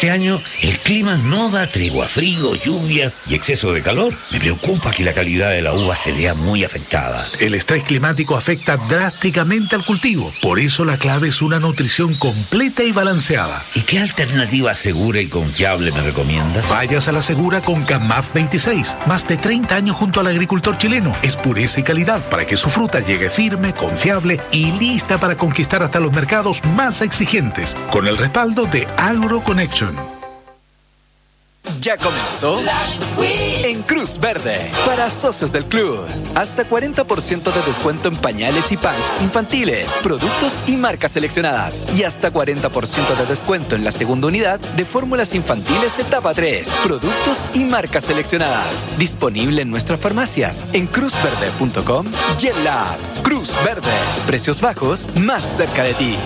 este año el clima no da tregua, frío, lluvias y exceso de calor. Me preocupa que la calidad de la uva se vea muy afectada. El estrés climático afecta drásticamente al cultivo. Por eso la clave es una nutrición completa y balanceada. ¿Y qué alternativa segura y confiable me recomiendas? Vayas a la segura con CAMAF 26. Más de 30 años junto al agricultor chileno. Es pureza y calidad para que su fruta llegue firme, confiable y lista para conquistar hasta los mercados más exigentes. Con el respaldo de AgroConnection. Ya comenzó en Cruz Verde para socios del club. Hasta 40% de descuento en pañales y pants infantiles, productos y marcas seleccionadas. Y hasta 40% de descuento en la segunda unidad de fórmulas infantiles etapa 3, productos y marcas seleccionadas. Disponible en nuestras farmacias, en cruzverde.com y en la app. Cruz Verde. Precios bajos más cerca de ti.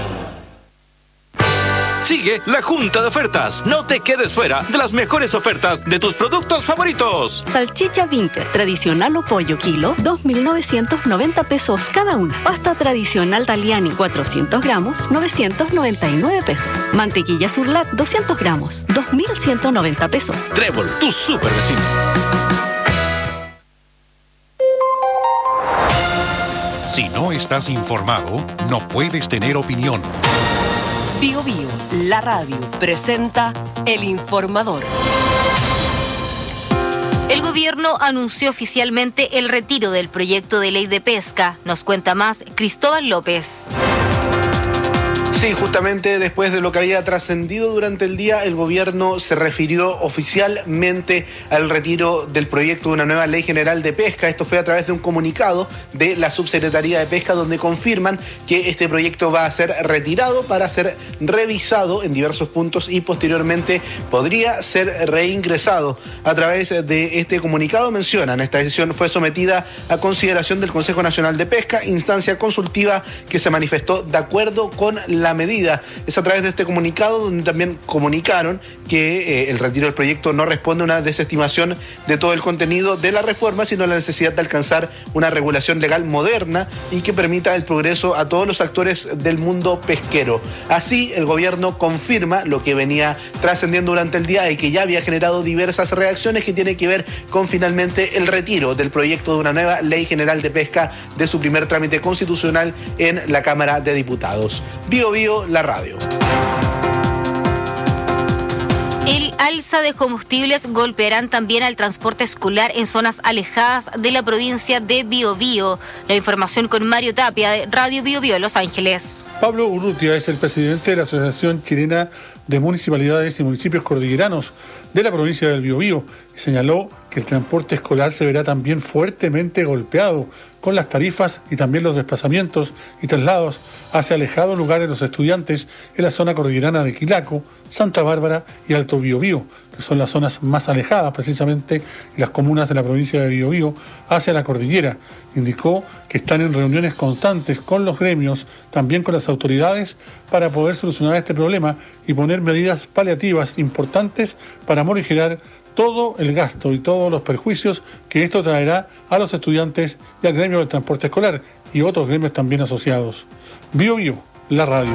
Sigue la Junta de Ofertas. No te quedes fuera de las mejores ofertas de tus productos favoritos. Salchicha Winter, tradicional o pollo kilo, 2.990 pesos cada una. Pasta tradicional Taliani, 400 gramos, 999 pesos. Mantequilla Surlat, 200 gramos, 2.190 pesos. Trébol, tu super vecino. Si no estás informado, no puedes tener opinión. Bio Bio, la radio, presenta El Informador. El gobierno anunció oficialmente el retiro del proyecto de ley de pesca. Nos cuenta más Cristóbal López. Sí, justamente después de lo que había trascendido durante el día, el gobierno se refirió oficialmente al retiro del proyecto de una nueva ley general de pesca. Esto fue a través de un comunicado de la Subsecretaría de Pesca, donde confirman que este proyecto va a ser retirado para ser revisado en diversos puntos y posteriormente podría ser reingresado. A través de este comunicado mencionan, esta decisión fue sometida a consideración del Consejo Nacional de Pesca, instancia consultiva que se manifestó de acuerdo con la medida. Es a través de este comunicado donde también comunicaron que el retiro del proyecto no responde a una desestimación de todo el contenido de la reforma, sino a la necesidad de alcanzar una regulación legal moderna y que permita el progreso a todos los actores del mundo pesquero. Así, el gobierno confirma lo que venía trascendiendo durante el día y que ya había generado diversas reacciones, que tiene que ver con finalmente el retiro del proyecto de una nueva ley general de pesca de su primer trámite constitucional en la Cámara de Diputados. Bio Bio, la radio. El alza de combustibles golpearán también al transporte escolar en zonas alejadas de la provincia de Biobío. La información con Mario Tapia de Radio Biobío Los Ángeles. Pablo Urrutia es el presidente de la Asociación Chilena de Municipalidades y Municipios Cordilleranos de la provincia del Biobío y señaló que el transporte escolar se verá también fuertemente golpeado con las tarifas y también los desplazamientos y traslados hacia alejados lugares de los estudiantes en la zona cordillerana de Quilaco, Santa Bárbara y Alto Biobío, que son las zonas más alejadas precisamente y las comunas de la provincia de Biobío hacia la cordillera. Indicó que están en reuniones constantes con los gremios, también con las autoridades, para poder solucionar este problema y poner medidas paliativas importantes para morigerar todo el gasto y todos los perjuicios que esto traerá a los estudiantes y al gremio del transporte escolar y otros gremios también asociados. Bio Bio, la radio.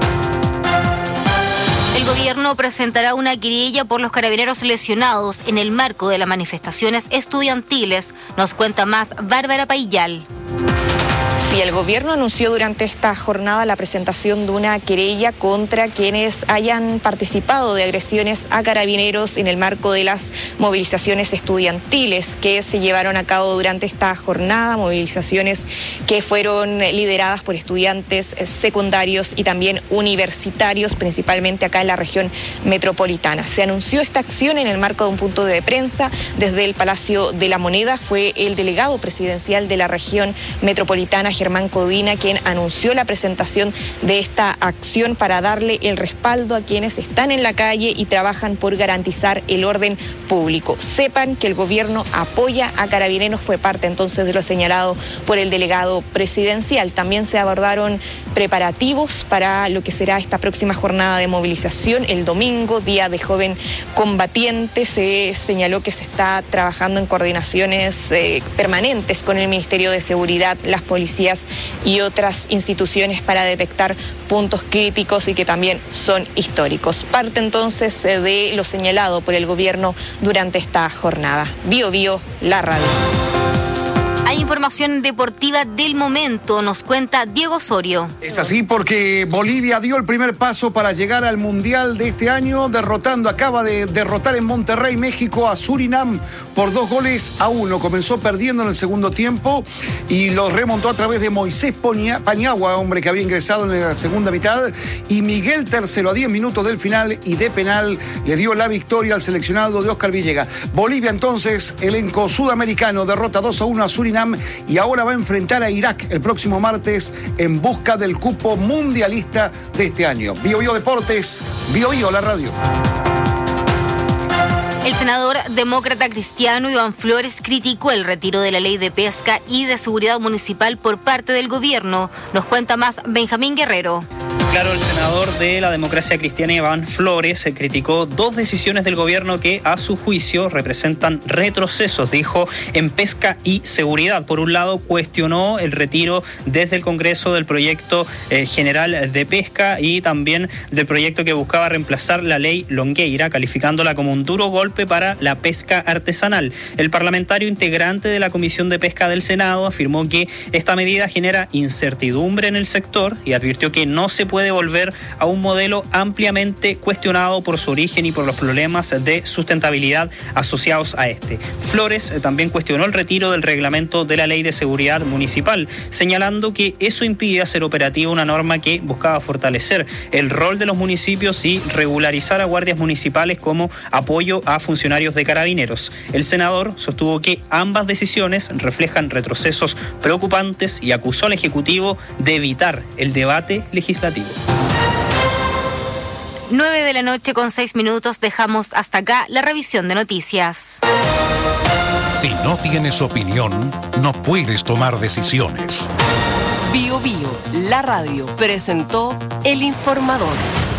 El gobierno presentará una querella por los carabineros lesionados en el marco de las manifestaciones estudiantiles. Nos cuenta más Bárbara Paillal. Sí, el gobierno anunció durante esta jornada la presentación de una querella contra quienes hayan participado de agresiones a carabineros en el marco de las movilizaciones estudiantiles que se llevaron a cabo durante esta jornada, movilizaciones que fueron lideradas por estudiantes secundarios y también universitarios, principalmente acá en la región metropolitana. Se anunció esta acción en el marco de un punto de prensa desde el Palacio de la Moneda. Fue el delegado presidencial de la región metropolitana, Germán Codina, quien anunció la presentación de esta acción para darle el respaldo a quienes están en la calle y trabajan por garantizar el orden público. Sepan que el gobierno apoya a Carabineros, fue parte entonces de lo señalado por el delegado presidencial. También se abordaron preparativos para lo que será esta próxima jornada de movilización, el domingo, Día de Joven Combatiente. Se señaló que se está trabajando en coordinaciones permanentes con el Ministerio de Seguridad, las policías y otras instituciones para detectar puntos críticos y que también son históricos. Parte entonces de lo señalado por el gobierno durante esta jornada. Bío Bío, la radio. Hay información deportiva del momento, nos cuenta Diego Osorio. Es así porque Bolivia dio el primer paso para llegar al Mundial de este año, acaba de derrotar en Monterrey, México, a Surinam por 2-1. Comenzó perdiendo en el segundo tiempo y lo remontó a través de Moisés Paniagua, hombre que había ingresado en la segunda mitad, y Miguel Tercero a 10 minutos del final y de penal le dio la victoria al seleccionado de Oscar Villegas. Bolivia entonces, elenco sudamericano, derrota 2-1 a Surinam y ahora va a enfrentar a Irak el próximo martes en busca del cupo mundialista de este año. Bío Bío Deportes, Bío Bío, la radio. El senador demócrata cristiano Iván Flores criticó el retiro de la ley de pesca y de seguridad municipal por parte del gobierno. Nos cuenta más Benjamín Guerrero. Claro, el senador de la democracia cristiana Iván Flores criticó dos decisiones del gobierno que a su juicio representan retrocesos, dijo, en pesca y seguridad. Por un lado, cuestionó el retiro desde el Congreso del proyecto general de pesca y también del proyecto que buscaba reemplazar la ley Longueira, calificándola como un duro golpe para la pesca artesanal. El parlamentario integrante de la Comisión de Pesca del Senado afirmó que esta medida genera incertidumbre en el sector y advirtió que no se puede volver a un modelo ampliamente cuestionado por su origen y por los problemas de sustentabilidad asociados a este. Flores también cuestionó el retiro del reglamento de la Ley de Seguridad Municipal, señalando que eso impide hacer operativa una norma que buscaba fortalecer el rol de los municipios y regularizar a guardias municipales como apoyo a funcionarios de carabineros. El senador sostuvo que ambas decisiones reflejan retrocesos preocupantes y acusó al Ejecutivo de evitar el debate legislativo. 9:06 p.m. Dejamos hasta acá la revisión de noticias. Si no tienes opinión, no puedes tomar decisiones. Bío Bío, la radio, presentó El Informador.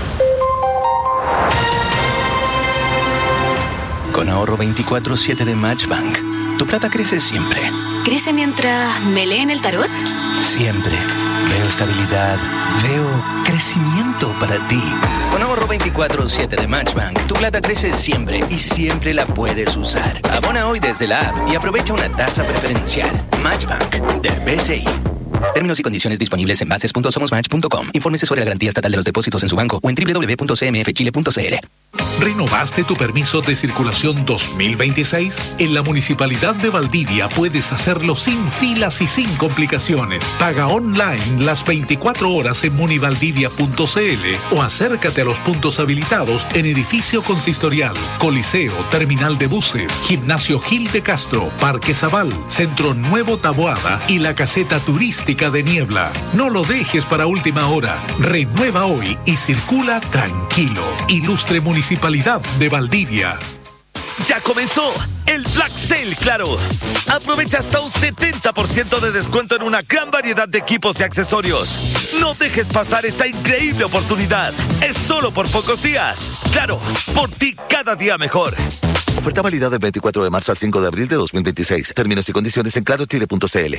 Con ahorro 24/7 de Matchbank, tu plata crece siempre. ¿Crece mientras me leen el tarot? Siempre. Veo estabilidad, veo crecimiento para ti. Con ahorro 24/7 de Matchbank, tu plata crece siempre y siempre la puedes usar. Abona hoy desde la app y aprovecha una tasa preferencial. Matchbank, de BCI. Términos y condiciones disponibles en bases.somosmatch.com. Infórmese sobre la garantía estatal de los depósitos en su banco o en www.cmfchile.cl. ¿Renovaste tu permiso de circulación 2026? En la Municipalidad de Valdivia puedes hacerlo sin filas y sin complicaciones. Paga online las 24 horas en munivaldivia.cl o acércate a los puntos habilitados en Edificio Consistorial, Coliseo, Terminal de Buses, Gimnasio Gil de Castro, Parque Zabal, Centro Nuevo Taboada y la Caseta Turística de Niebla. No lo dejes para última hora. Renueva hoy y circula tranquilo. Ilustre Municipalidad de Valdivia. Ya comenzó el Black Sale Claro. Aprovecha hasta un 70% de descuento en una gran variedad de equipos y accesorios. No dejes pasar esta increíble oportunidad. Es solo por pocos días. Claro, por ti cada día mejor. Oferta válida del 24 de marzo al 5 de abril de 2026. Términos y condiciones en clarochile.cl.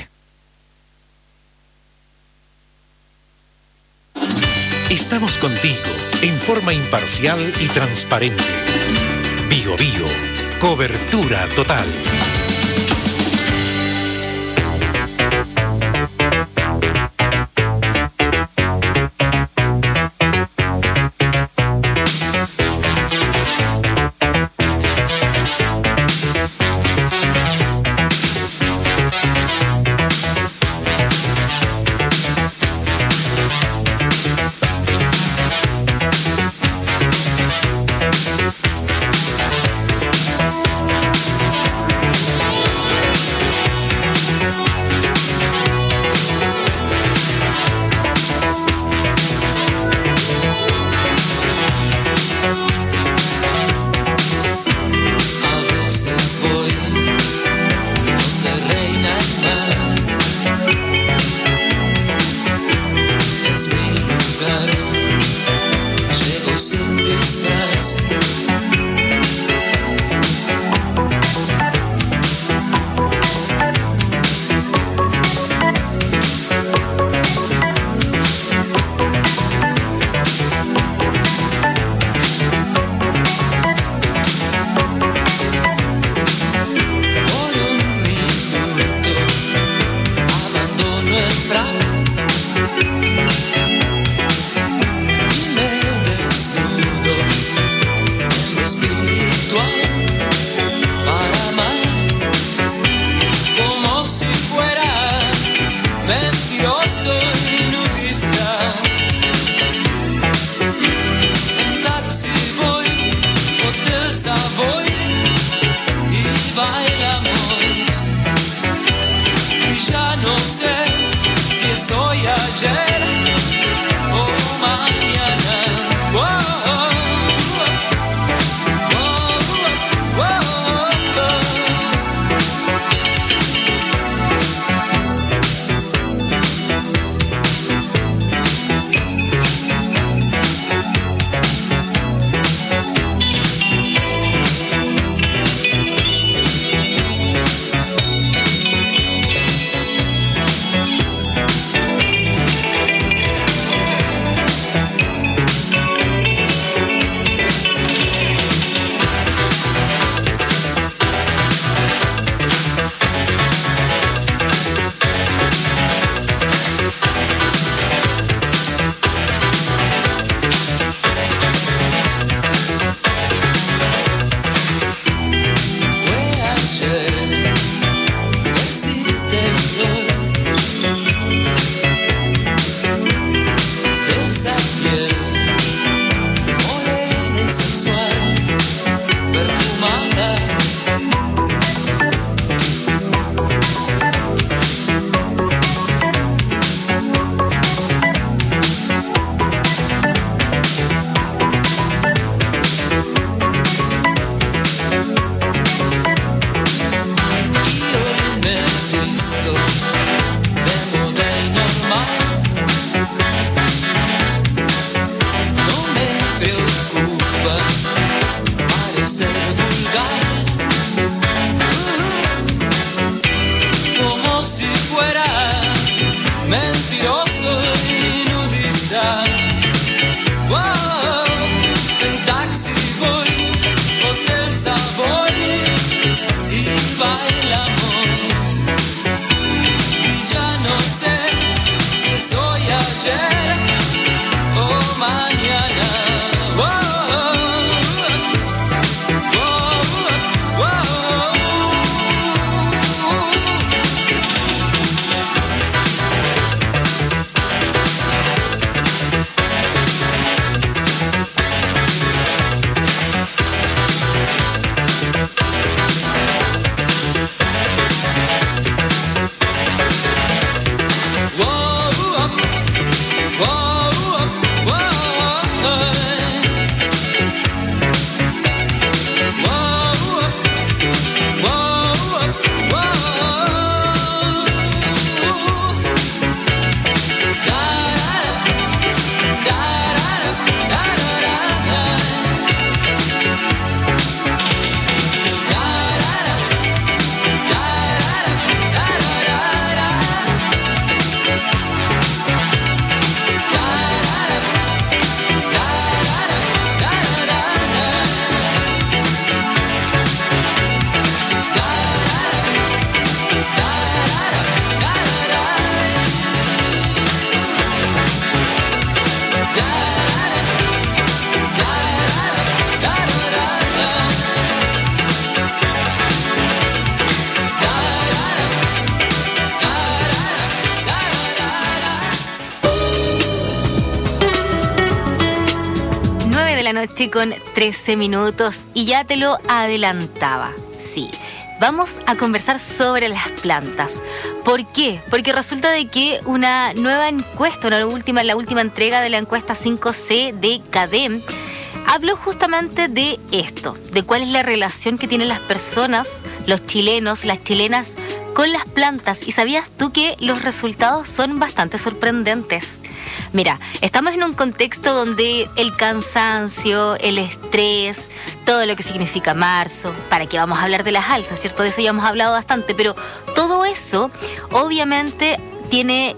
Estamos contigo en forma imparcial y transparente. Bío Bío, cobertura total. soy ayer o mañana. Noche con 13 minutos y ya te lo adelantaba. Sí, vamos a conversar sobre las plantas. ¿Por qué? Porque resulta de que una nueva encuesta, la última entrega de la encuesta 5C de CADEM, habló justamente de esto, de cuál es la relación que tienen las personas, los chilenos, las chilenas, con las plantas. ¿Y sabías tú que los resultados son bastante sorprendentes? Mira, estamos en un contexto donde el cansancio, el estrés, todo lo que significa marzo, ¿para qué vamos a hablar de las alzas? ¿Cierto? De eso ya hemos hablado bastante, pero todo eso obviamente tiene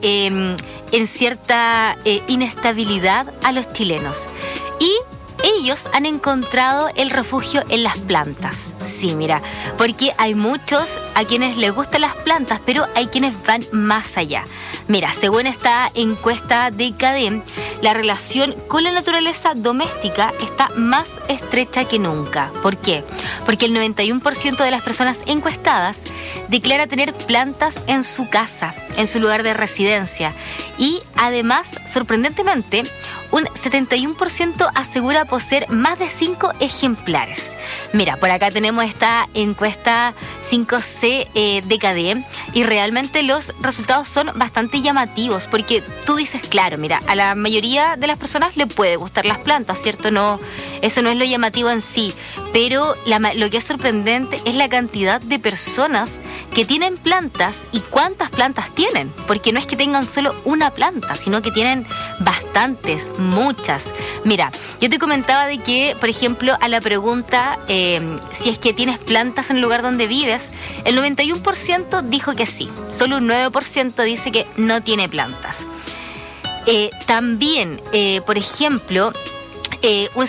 en cierta inestabilidad a los chilenos. Y ellos han encontrado el refugio en las plantas. Sí, mira, porque hay muchos a quienes les gustan las plantas, pero hay quienes van más allá. Mira, según esta encuesta de CADEM, la relación con la naturaleza doméstica está más estrecha que nunca. ¿Por qué? Porque el 91% de las personas encuestadas declara tener plantas en su casa, en su lugar de residencia. Y además, sorprendentemente, un 71% asegura poseer más de 5 ejemplares. Mira, por acá tenemos esta encuesta 5C de CADEM y realmente los resultados son bastante llamativos, porque tú dices, claro, mira, a la mayoría de las personas le puede gustar las plantas, ¿cierto? No, eso no es lo llamativo en sí, pero lo que es sorprendente es la cantidad de personas que tienen plantas y cuántas plantas tienen, porque no es que tengan solo una planta, sino que tienen bastantes, muchas. Mira, yo te comentaba de que, por ejemplo, a la pregunta si es que tienes plantas en el lugar donde vives, el 91% dijo que sí, solo un 9% dice que no tiene plantas. También, por ejemplo, un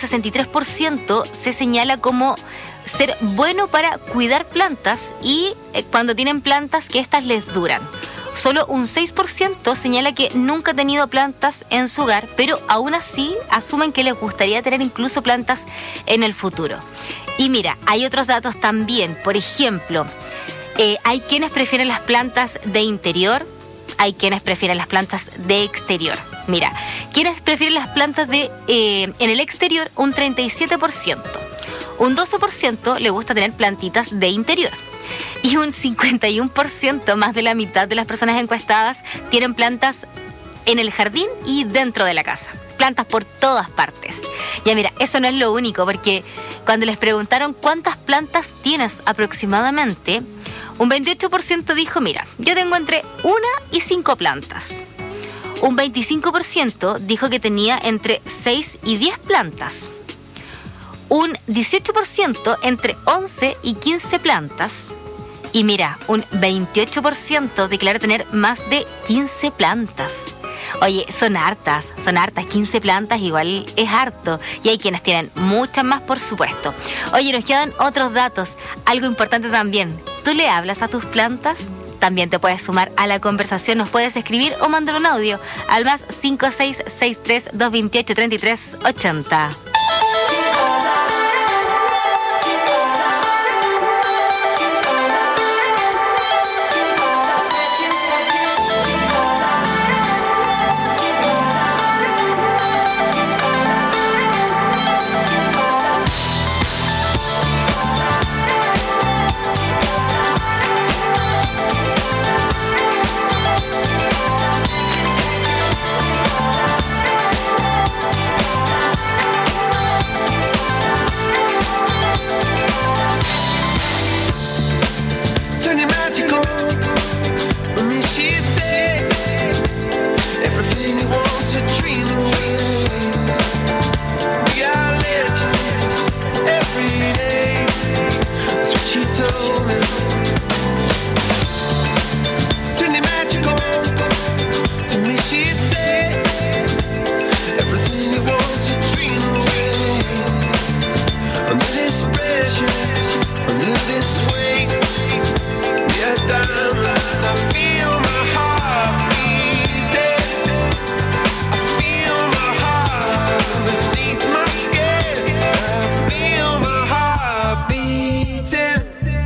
63% se señala como ser bueno para cuidar plantas y cuando tienen plantas que éstas les duran. Solo un 6% señala que nunca ha tenido plantas en su hogar, pero aún así asumen que les gustaría tener incluso plantas en el futuro. Y mira, hay otros datos también. Por ejemplo, hay quienes prefieren las plantas de interior, hay quienes prefieren las plantas de exterior. Mira, quienes prefieren las plantas en el exterior, un 37%. Un 12% le gusta tener plantitas de interior. Y un 51%, más de la mitad de las personas encuestadas, tienen plantas en el jardín y dentro de la casa. Plantas por todas partes. Ya mira, eso no es lo único, porque cuando les preguntaron cuántas plantas tienes aproximadamente, un 28% dijo, mira, yo tengo entre 1 y 5 plantas. Un 25% dijo que tenía entre 6 y 10 plantas. Un 18% entre 11 y 15 plantas. Y mira, un 28% declara tener más de 15 plantas. Oye, son hartas, 15 plantas igual es harto. Y hay quienes tienen muchas más, por supuesto. Oye, nos quedan otros datos, algo importante también. ¿Tú le hablas a tus plantas? También te puedes sumar a la conversación, nos puedes escribir o mandar un audio al más 5663 228 3380.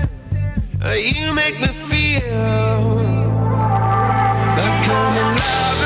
You make me feel like I'm alive.